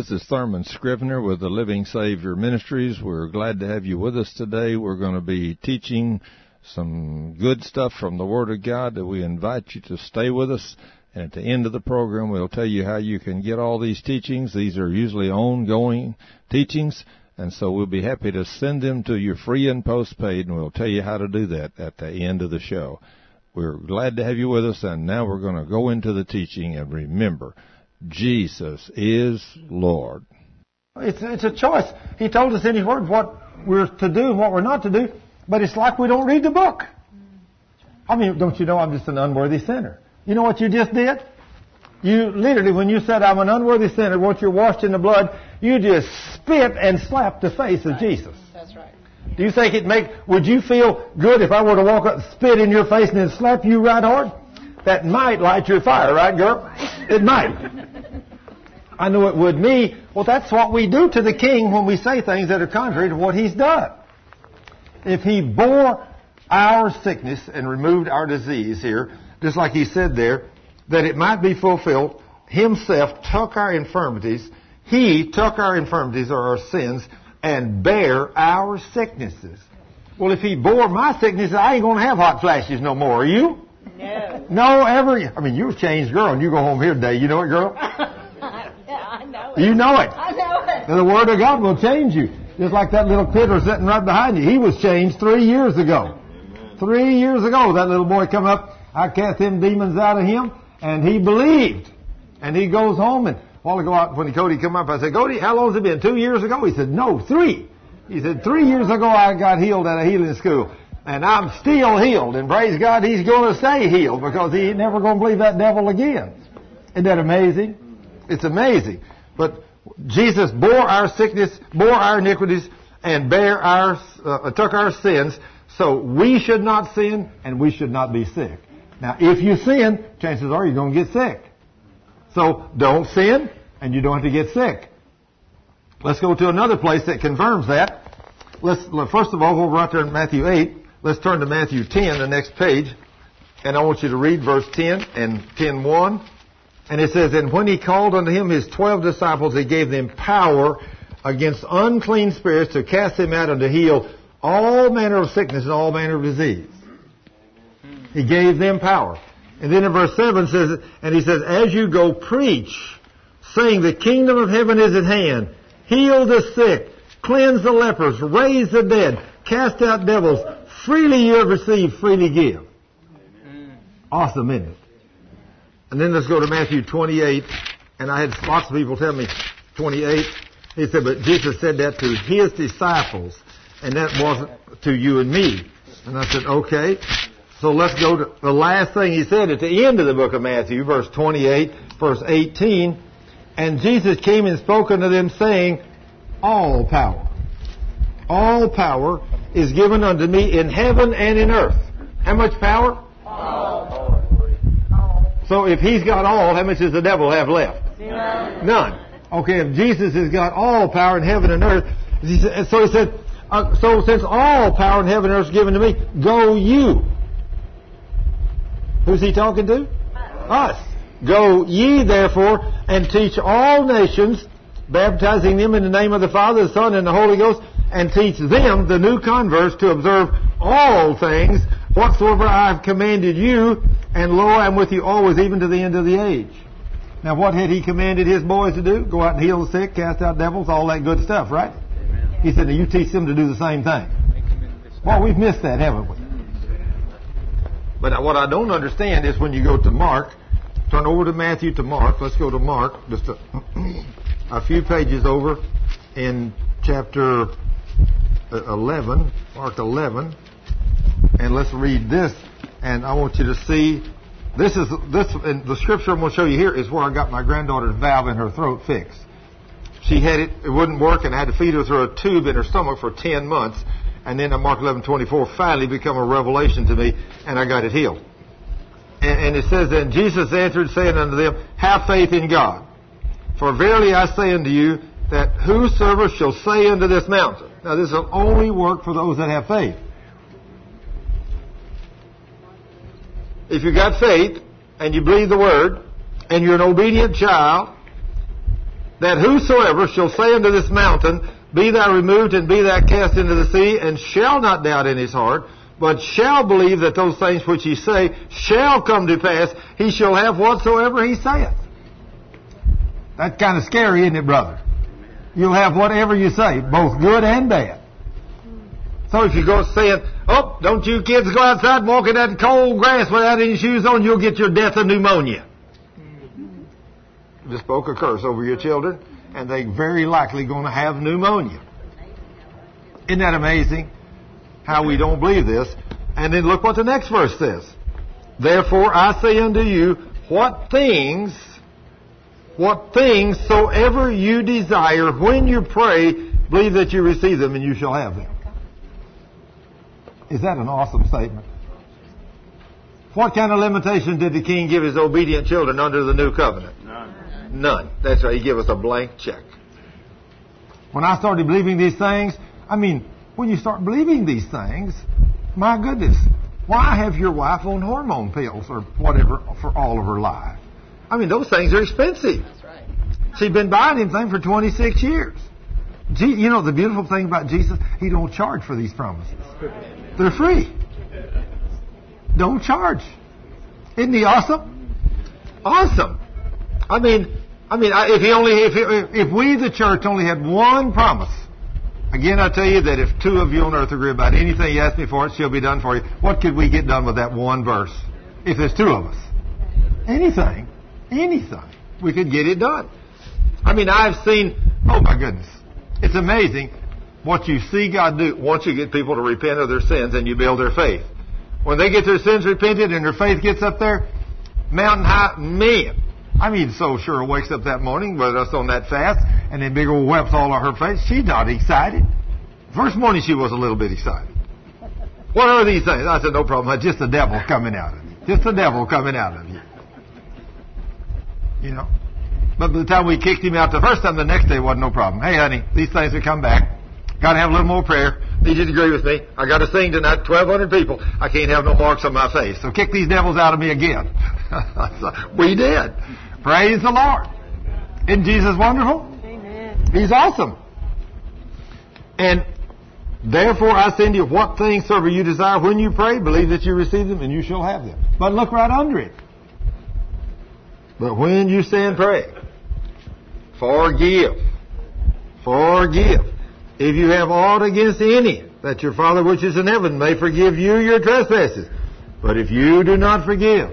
This is Thurman Scrivener with the Living Savior Ministries. We're glad to have you with us today. We're going to be teaching some good stuff from the Word of God that we invite you to stay with us. And at the end of the program, we'll tell you how you can get all these teachings. These are usually ongoing teachings, and so we'll be happy to send them to you free and postpaid, and we'll tell you how to do that at the end of the show. We're glad to have you with us, and now we're going to go into the teaching. And remember, Jesus is Lord. It's a choice. He told us in His Word what we're to do and what we're not to do, but it's like we don't read the book. I mean, don't you know I'm just an unworthy sinner? You know what you just did? You literally, when you said I'm an unworthy sinner, once you're washed in the blood, you just spit and slapped the face of Jesus. That's right. Do you think would you feel good if I were to walk up, spit in your face and then slap you right hard? That might light your fire, right, girl? It might. I know it would me. Well, that's what we do to the King when we say things that are contrary to what He's done. If He bore our sickness and removed our disease here, just like He said there, that it might be fulfilled, Himself took our infirmities. He took our infirmities or our sins and bare our sicknesses. Well, if He bore my sickness, I ain't going to have hot flashes no more. Are you? No. No, ever. I mean, you're a changed girl, and you go home here today. You know it, girl? I know it. You know it. I know it. And the Word of God will change you. Just like that little critter sitting right behind you. He was changed 3 years ago. 3 years ago, that little boy come up. I cast them demons out of him, and he believed. And he goes home, and a while ago, when Cody come up, I said, Cody, how long has it been? 2 years ago? He said, no, 3. He said, 3 years ago I got healed at a healing school. And I'm still healed. And praise God, he's going to stay healed because he ain't never going to believe that devil again. Isn't that amazing? It's amazing. But Jesus bore our sickness, bore our iniquities, and took our sins. So we should not sin, and we should not be sick. Now, if you sin, chances are you're going to get sick. So don't sin, and you don't have to get sick. Let's go to another place that confirms that. First of all, we're right there in Matthew 8. Let's turn to Matthew 10, the next page. And I want you to read verse 10 and 10:1. And it says, and when He called unto Him His 12 disciples, He gave them power against unclean spirits to cast them out and to heal all manner of sickness and all manner of disease. He gave them power. And then in verse 7 says, and He says, as you go preach, saying the kingdom of heaven is at hand, heal the sick, cleanse the lepers, raise the dead, cast out devils, freely you have received, freely give. Awesome, isn't it? And then let's go to Matthew 28. And I had lots of people tell me 28. He said, but Jesus said that to His disciples, and that wasn't to you and me. And I said, okay. So let's go to the last thing He said at the end of the book of Matthew, verse 28, verse 18. And Jesus came and spoke unto them, saying, all power is given unto me in heaven and in earth. How much power? All. So if He's got all, how much does the devil have left? None. Okay, if Jesus has got all power in heaven and earth, so He said, so since all power in heaven and earth is given to me, go you. Who's He talking to? Us. Go ye therefore and teach all nations, baptizing them in the name of the Father, the Son, and the Holy Ghost, and teach them, the new converts, to observe all things whatsoever I have commanded you, and lo, I am with you always, even to the end of the age. Now, what had He commanded His boys to do? Go out and heal the sick, cast out devils, all that good stuff, right? Amen. He said, now you teach them to do the same thing. Well, we've missed that, haven't we? But what I don't understand is when you go to Mark, turn over to Matthew to Mark. Let's go to Mark, just a few pages over in chapter 11, Mark 11, and let's read this. And I want you to see, this, and the scripture I'm going to show you here is where I got my granddaughter's valve in her throat fixed. She had it wouldn't work, and I had to feed her through a tube in her stomach for 10 months. And then in Mark 11:24 finally become a revelation to me, and I got it healed. And it says, and Jesus answered, saying unto them, have faith in God. For verily I say unto you, that whosoever shall say unto this mountain. Now this will only work for those that have faith. If you got faith, and you believe the Word, and you're an obedient child, that whosoever shall say unto this mountain, Be thou removed and be thou cast into the sea, and shall not doubt in his heart, but shall believe that those things which he say shall come to pass, he shall have whatsoever he saith. That's kind of scary, isn't it, brother? You'll have whatever you say, both good and bad. So if you go saying, oh, don't you kids go outside and walk in that cold grass without any shoes on, you'll get your death of pneumonia. Just spoke a curse over your children, and they're very likely going to have pneumonia. Isn't that amazing? How we don't believe this. And then look what the next verse says. Therefore I say unto you, what things soever you desire, when you pray, believe that you receive them and you shall have them. Is that an awesome statement? What kind of limitation did the king give his obedient children under the new covenant? None. That's right. He gave us a blank check. When I started believing these things, when you start believing these things, my goodness, why have your wife on hormone pills or whatever for all of her life? Those things are expensive. That's right. She's been buying them things for 26 years. You know the beautiful thing about Jesus? He don't charge for these promises. They're free. Don't charge. Isn't he awesome? Awesome. If we, the church, only had one promise, again, I tell you that if two of you on earth agree about anything you ask me for, it shall be done for you. What could we get done with that one verse? If there's two of us. Anything. We could get it done. I've seen, oh my goodness, it's amazing what you see God do once you get people to repent of their sins and you build their faith. When they get their sins repented and their faith gets up there, mountain high, man. So sure wakes up that morning with us on that fast, and then big old whelps all on her face. She's not excited. First morning she was a little bit excited. What are these things? I said, no problem. Just the devil coming out of you. Just the devil coming out of you. But by the time we kicked him out the first time, the next day wasn't no problem. Hey, honey, these things will come back. Got to have a little more prayer. Need you to agree with me. I got to sing tonight, 1,200 people. I can't have no marks on my face. So kick these devils out of me again. We did. Praise the Lord. Isn't Jesus wonderful? Amen. He's awesome. And therefore I send you what things soever you desire when you pray, believe that you receive them and you shall have them. But look right under it. But when you stand pray, forgive. If you have aught against any, that your Father which is in heaven may forgive you your trespasses. But if you do not forgive,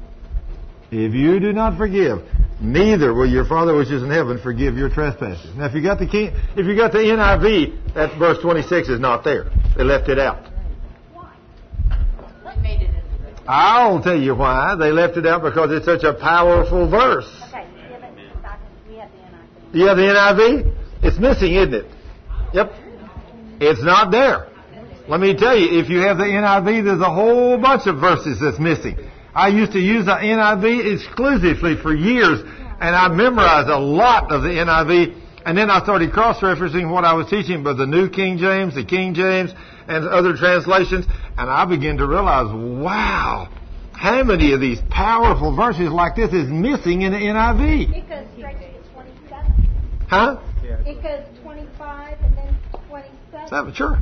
neither will your Father which is in heaven forgive your trespasses. Now, if you got the NIV, that verse 26 is not there. They left it out. Why? What made it? I'll tell you why. They left it out because it's such a powerful verse. Okay, we have the NIV. You have the NIV? It's missing, isn't it? Yep. It's not there. Let me tell you, if you have the NIV, there's a whole bunch of verses that's missing. I used to use the NIV exclusively for years, and I memorized a lot of the NIV, and then I started cross-referencing what I was teaching by the New King James, the King James, and other translations, and I began to realize, wow, how many of these powerful verses like this is missing in the NIV? It goes straight to 27. Huh? It goes 25 and then 27. Sure.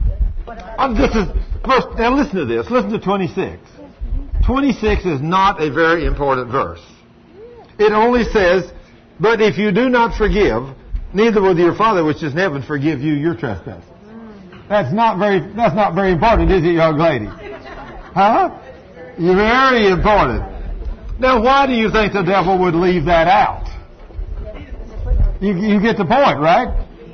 Now listen to this. Listen to 26. 26 is not a very important verse. It only says, but if you do not forgive, neither will your Father which is in heaven forgive you your trespasses. That's not very important, is it, young lady? Huh? Very important. Now, why do you think the devil would leave that out? You get the point, right?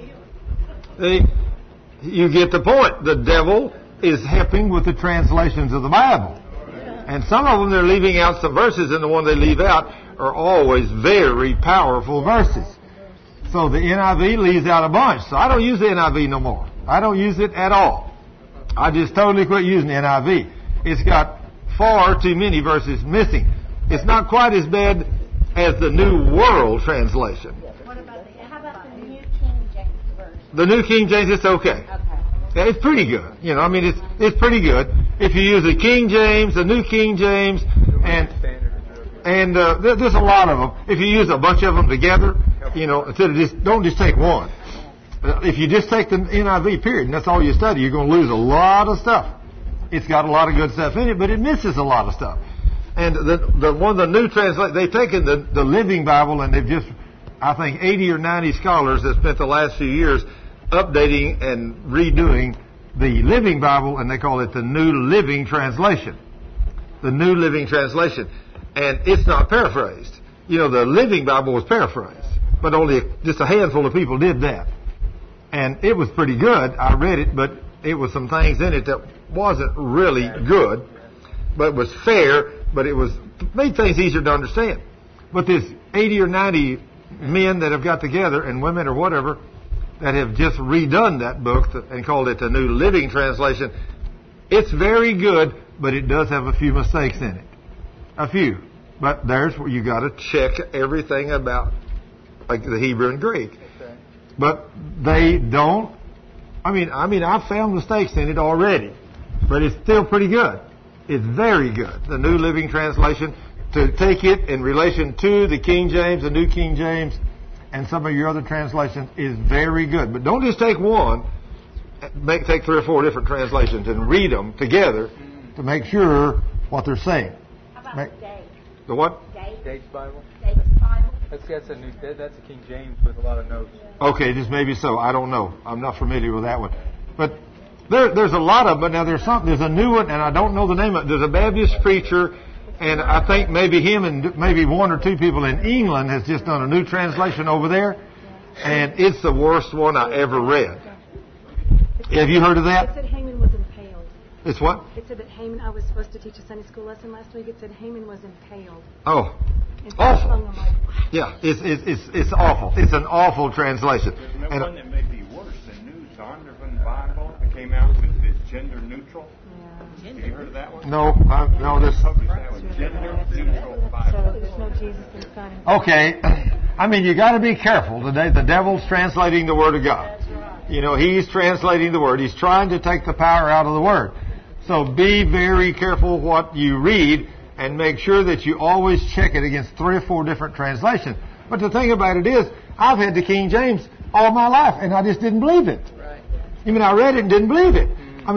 You get the point. The devil is helping with the translations of the Bible. And some of them, they're leaving out some verses, and the one they leave out are always very powerful verses. So the NIV leaves out a bunch. So I don't use the NIV no more. I don't use it at all. I just totally quit using the NIV. It's got far too many verses missing. It's not quite as bad as the New World Translation. How about the New King James version? The New King James, it's okay. Yeah, it's pretty good. It's pretty good. If you use the King James, the New King James, and there's a lot of them. If you use a bunch of them together, instead of don't just take one. If you just take the NIV period and that's all you study, you're going to lose a lot of stuff. It's got a lot of good stuff in it, but it misses a lot of stuff. And the one of the new translations, they've taken the Living Bible and they've just, I think, 80 or 90 scholars have spent the last few years updating and redoing the Living Bible, and they call it the New Living Translation. The New Living Translation. And it's not paraphrased. The Living Bible was paraphrased, but only just a handful of people did that. And it was pretty good. I read it, but it was some things in it that wasn't really good, but was fair, but it made things easier to understand. But this 80 or 90 men that have got together, and women or whatever, that have just redone that book and called it the New Living Translation, it's very good, but it does have a few mistakes in it. A few. But there's where you got to check everything about like the Hebrew and Greek. But they don't. I've found mistakes in it already, but it's still pretty good. It's very good. The New Living Translation, to take it in relation to the King James, the New King James, and some of your other translations, is very good. But don't just take one. Take 3 or 4 different translations and read them together to make sure what they're saying. How about Dave? The what? Dave's Bible. Dave's Bible. That's a King James with a lot of notes. Okay, just maybe so. I don't know. I'm not familiar with that one. But there's a lot of them. But now there's a new one, and I don't know the name of it. There's a Baptist preacher, and I think maybe him and maybe 1 or 2 people in England has just done a new translation over there, and it's the worst one I ever read. Have you heard of that? It said Haman was impaled. It's what? It said that Haman, I was supposed to teach a Sunday school lesson last week. It said Haman was impaled. Oh, And awful. I'm like, Yeah, it's awful. It's an awful translation. There's no one that may be worse than New Zondervan Bible that came out with this gender neutral. yeah. Have you heard of that one? No, this. Published that one, gender neutral Bible. So there's no Jesus inside. Okay, you got to be careful today. The devil's translating the Word of God. He's translating the Word. He's trying to take the power out of the Word. So be very careful what you read, and make sure that you always check it against 3 or 4 different translations. But the thing about it is, I've had the King James all my life, and I just didn't believe it. Right. I read it and didn't believe it.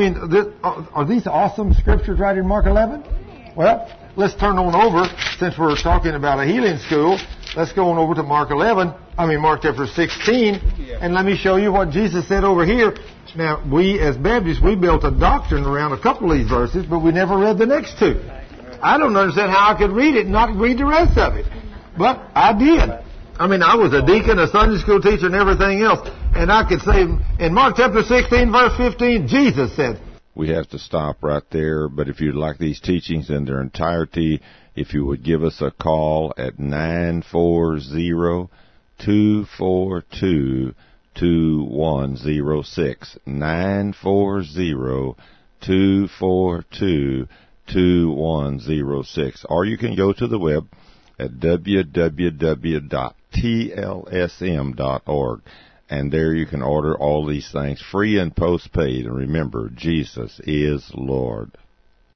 Are these awesome scriptures right in Mark 11? Well, let's turn on over, since we're talking about a healing school, let's go on over to Mark chapter 16, and let me show you what Jesus said over here. Now, we as Baptists, we built a doctrine around a couple of these verses, but we never read the next 2. I don't understand how I could read it and not read the rest of it. But I did. I was a deacon, a Sunday school teacher, and everything else. And I could say, in Mark chapter 16, verse 15, Jesus said. We have to stop right there. But if you'd like these teachings in their entirety, if you would give us a call at 940-242-2106, 940-242-2106. Or you can go to the web at www.tlsm.org, and there you can order all these things free and postpaid. And remember, Jesus is Lord.